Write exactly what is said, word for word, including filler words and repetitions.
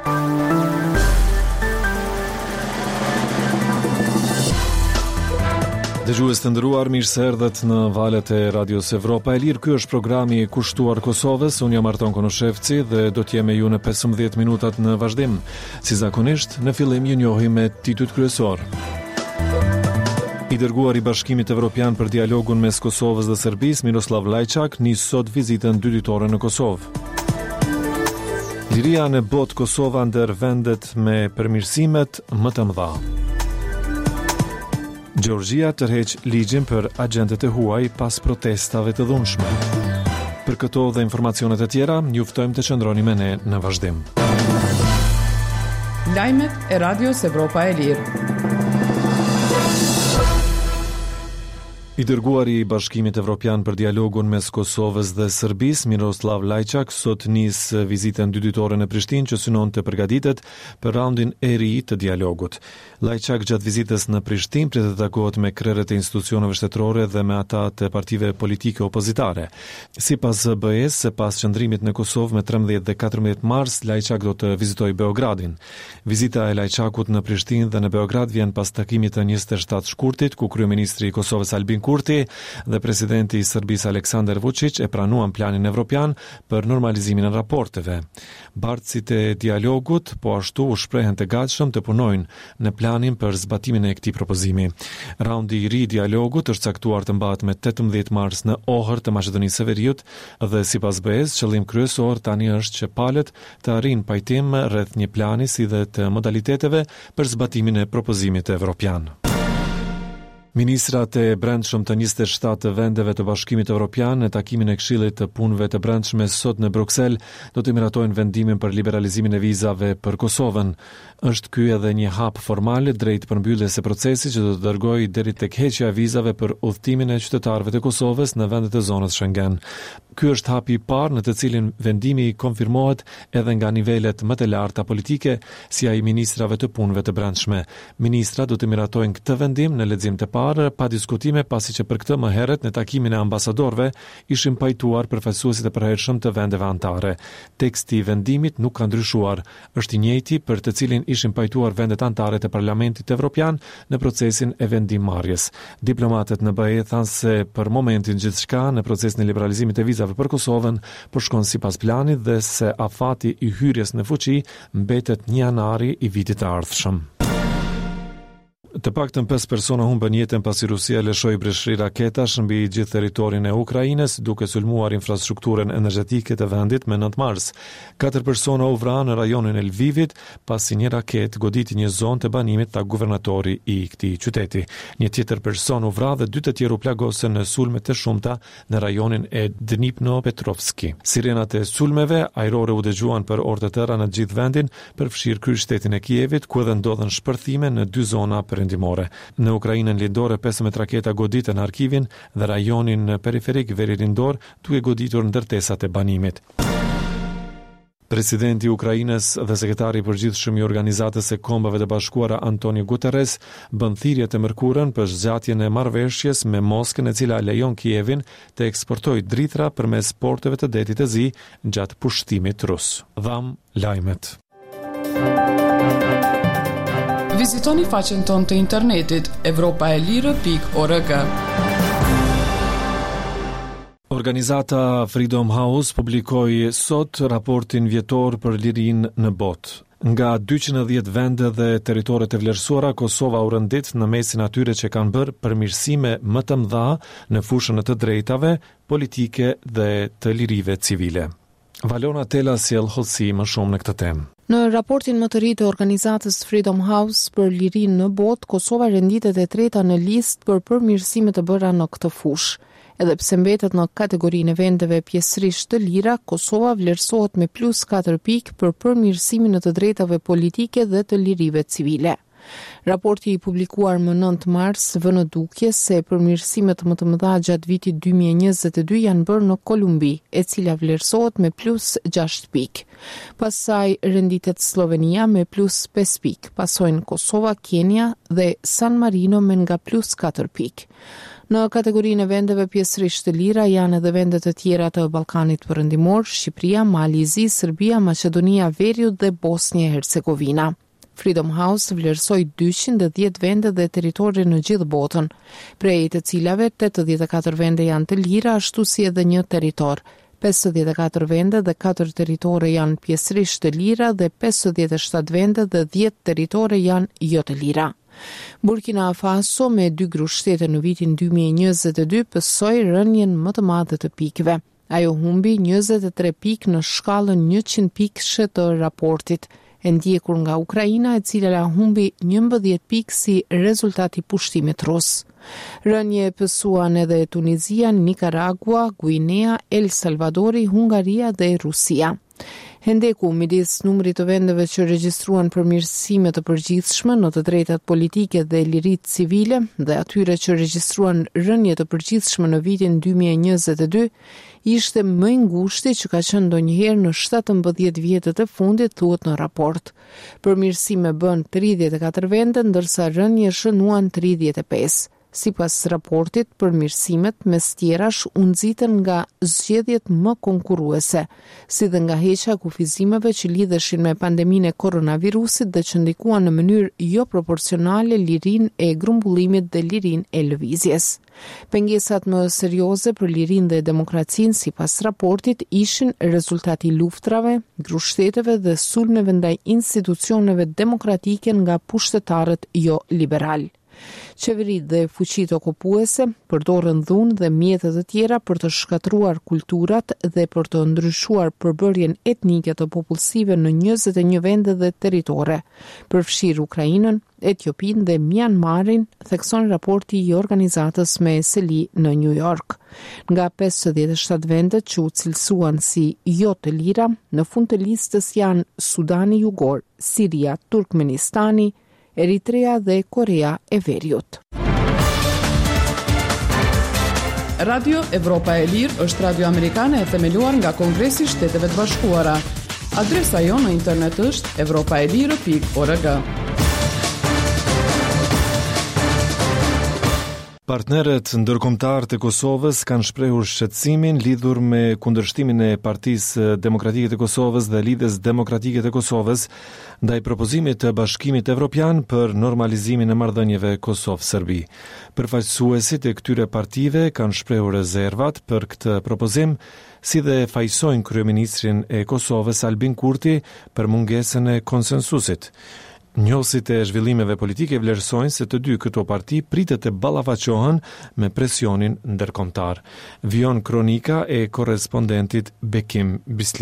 Dëgjues të nderuar, mirë se erdhët në valët e Radios Evropa e Lirë. Ky është programi i kushtuar Kosovës. Unë jam Arton Konoshevci dhe do të jem me ju në pesëmbëdhjetë minutat në vazhdim. Si zakonisht, në fillim ju njohim me titujt kryesor. I dërguar i Bashkimit Evropian për dialogun mes Kosovës dhe Serbisë, Miroslav Lajçak, nis sot vizitën dy ditore në Kosovë. Liria në botë, Kosova ndër vendet me përmirësimet më të mëdha. Gjeorgjia tërheq ligjin për agentët e huaj pas protestave të dhunshme. Për këto dhe informacionet e tjera, ju ftojmë të qëndroni me ne në vazhdim. Lajmet e Radios Evropa e Lirë. I dërguari i Bashkimit Evropian për dialogun mes Kosovës dhe Serbisë, Miroslav Lajçak, sot nis vizitën dy ditore në Prishtinë që synon të përgatitet për raundin e ri të dialogut. Lajçak gjatë vizitës në Prishtinë pritet të takohet me krerët e institucioneve shtetërore dhe me ata të partive politike opozitare. Sipas zë bë es, pas qëndrimit në Kosovë me trembëdhjetë dhe katërmbëdhjetë mars, Lajçak do të vizitojë Beogradin. Vizita e Lajçakut në Prishtinë dhe në Beograd vjen pas takimit të njëzet e shtatë shkurtit ku kryeministri i Kosovës Albin Kurti dhe presidenti i Serbisë Aleksandar Vučić e pranuan planin evropian për normalizimin e raporteve. Bartësit e dialogut po ashtu u shprehen të gatshëm të punojnë në planin për zbatimin e këtij propozimi. Raundi i ri i dialogut është caktuar të mbahet me tetëmbëdhjetë mars në Ohër të Maqedonisë së Veriut dhe sipas bë es, qëllim kryesor tani është që palët të arrijnë pajtim rreth një plani si dhe të modaliteteve për zbatimin e propozimit evropian. Ministrat e brendshëm të njëzet e shtatë vendeve të Bashkimit Evropian në takimin e Këshillit të Punëve të Brendshme sot në Bruksel do të miratojnë vendimin për liberalizimin e vizave për Kosovën. Është ky edhe një hap formal drejt përmbylljes së procesit që do të dërgojë deri tek heqja e vizave për udhëtimin e qytetarëve të Kosovës në vendet e zonës Schengen. Ky është hapi i parë në të cilin vendimi konfirmohet edhe nga nivelet më të larta politike, si ai ministrave të punëve të brendshme. Ministrat do të miratojnë këtë vendim në lexim të parë pa diskutime, pasi që për këtë më herët në takimin e ambasadorëve ishin pajtuar përfaqësuesit e përhershëm të vendeve anëtare. Teksti i vendimit nuk ka ndryshuar, është i njëjti për të cilin ishin pajtuar vendet anëtare të Parlamentit Evropian në procesin e vendimmarrjes. Diplomatët në bë e thanë se për momentin gjithçka në procesin e liberalizimit e vizave për Kosovën po shkon sipas planit dhe se afati i hyrjes në fuqi mbetet një janari i vitit të ardhshëm. Të paktën pesë persona humbën jetën pasi Rusia lëshoi breshri raketash mbi gjithë territorin e Ukrainës, duke sulmuar infrastrukturën energjetike të vendit me nëntë mars. Katër persona u vranë në rajonin e Lvivit pasi një raketë goditi një zonë të banimit ta guvernatori i këtij qyteti. Një tjetër person u vra dhe dy të tjerë u plagosën në sulme të shumta në rajonin e Dnipropetrovski. Sirenat e sulmeve ajrore u dëgjuan për orë të tëra në gjithë vendin, përfshirë kryeqytetin e Kievit, ku edhe ndodhen shpërthime në dy zona për Në Ukrainën lindore pesëmbëdhjetë raketa goditën arkivin dhe rajonin periferik Veririndor, duke goditur ndërtesat e banimit. Presidenti i Ukrainës dhe sekretari i përgjithshëm i Organizatës së Kombeve të Bashkuara Antonio Guterres bën thirrje të mërkurën për zgjatjen e marrëveshjes me Moskën, e cila lejon Kievin të eksportojë dritra përmes porteve të detit të Zi gjatë pushtimit rus. Dham lajmet. Vizitoni faqen tonë të internetit evropaelire pikë org. Organizata Freedom House publikoi sot raportin vjetor për lirinë në botë. Nga dyqind e dhjetë vende dhe teritoret e vlerësuara, Kosova u rëndit në mesin atyre që kanë bërë përmirësime më të mëdha në fushën e të drejtave, politike dhe të lirive civile. Valona Tela sjell hollësi më shumë në këtë temë. Në raportin më të ri të organizatës Freedom House për lirinë në botë, Kosova renditet e treta në listë për përmirësime të bëra në këtë fushë. Edhe pse mbetet në kategorinë e vendeve pjesërisht të lira, Kosova vlerësohet me plus katër pikë për përmirësimin e të drejtave politike dhe të lirive civile. Raporti i publikuar më nëntë mars vë në dukje se përmirësimet më të mëdha gjatë vitit dy mijë e njëzet e dy janë bërë në Kolumbi, e cila vlerësohet me plus gjashtë pikë. Pastaj renditet Slovenia me plus pesë pikë, pasojnë Kosova, Kenia dhe San Marino me nga plus katër pikë. Në kategorinë e vendeve pjesërisht të lira janë edhe vendet të tjera të Ballkanit Perëndimor, Shqipëria, Malizi, Serbia, Maqedonia e Veriut dhe Bosnia e Hercegovina. Freedom House vlerësoi dyqind e dhjetë vende dhe territori në gjithë botën, prej të cilave tetëdhjetë e katër vende janë të lira, ashtu si edhe një territor. pesëdhjetë e katër vende dhe katër territore janë pjesërisht të lira dhe pesëdhjetë e shtatë vende dhe dhjetë territore janë jo të lira. Burkina Faso me dy grushtete në vitin dy mijë e njëzet e dy pësoi rënien më të madhe të pikëve. Ajo humbi njëzet e tre pikë në shkallën njëqind pikësh të raportit, e ndjekur nga Ukraina, e cila humbi njëmbëdhjetë pikë si rezultati pushtimit rus. Rënje pësuan edhe Tunizia, Nicaragua, Guinea, El Salvadori, Hungaria dhe Rusia. Hendeku midis numrit të vendeve që regjistruan përmirësime të përgjithshme në të drejtat politike dhe liritë civile dhe atyre që regjistruan rënje të përgjithshme në vitin dy mijë e njëzet e dy, ishte më i ngushti që ka qenë ndonjëherë në shtatëmbëdhjetë vjetët e fundit, thuhet në raport. Përmirësime bën tridhjetë e katër vende, ndërsa rënje shënuan tridhjetë e pesë. Sipas raportit, përmirësimet mes tjerash u nxitën nga zgjedhjet më konkurruese, si dhe nga heqja e kufizimeve që lidheshin me pandeminë e koronavirusit dhe që ndikuan në mënyrë jo proporcionale lirinë e grumbullimit dhe lirinë e lëvizjes. Pengesat më serioze për lirinë dhe demokracinë sipas raportit ishin rezultati i luftrave, grushteteve dhe sulmeve ndaj institucioneve demokratike nga pushtetarët jo liberal. Qeveritë dhe fuqitë okupuese përdorën dhunë dhe mjete të tjera për të shkatruar kulturat dhe për të ndryshuar përbërjen etnike të popullsive në njëzet e një vende dhe territore, përfshirë Ukrainën, Etiopinë dhe Myanmarin, thekson raporti i organizatës me seli në New York. Nga pesëdhjetë e shtatë vendet që u cilësuan si jo të lira, në fund të listës janë Sudani Jugor, Siria, Turkmenistani, Eritrea dhe Korea e Veriut. Radio Evropa e Lirë është radio amerikane e themeluar nga Kongresi i Shteteve të Bashkuara. Adresa jonë në internet është evropaelire pikë org. Partnerët ndërkombëtar të Kosovës kanë shprehur shqetësimin lidhur me kundërshtimin e Partisë Demokratike të Kosovës dhe Lidhjes Demokratike të Kosovës ndaj propozimit të Bashkimit Evropian për normalizimin e marrëdhënieve Kosovë-Serbi. Përfaqësuesit e këtyre partive kanë shprehur rezervat për këtë propozim, si dhe fajsojnë kryeministrin e Kosovës Albin Kurti për mungesën e konsensusit. Njohësit e zhvillimeve politike vlerësojnë se të dy këto parti pritet të ballafaqohen me presionin ndërkombëtar. Vion kronika e korrespondentit Bekim Bisli.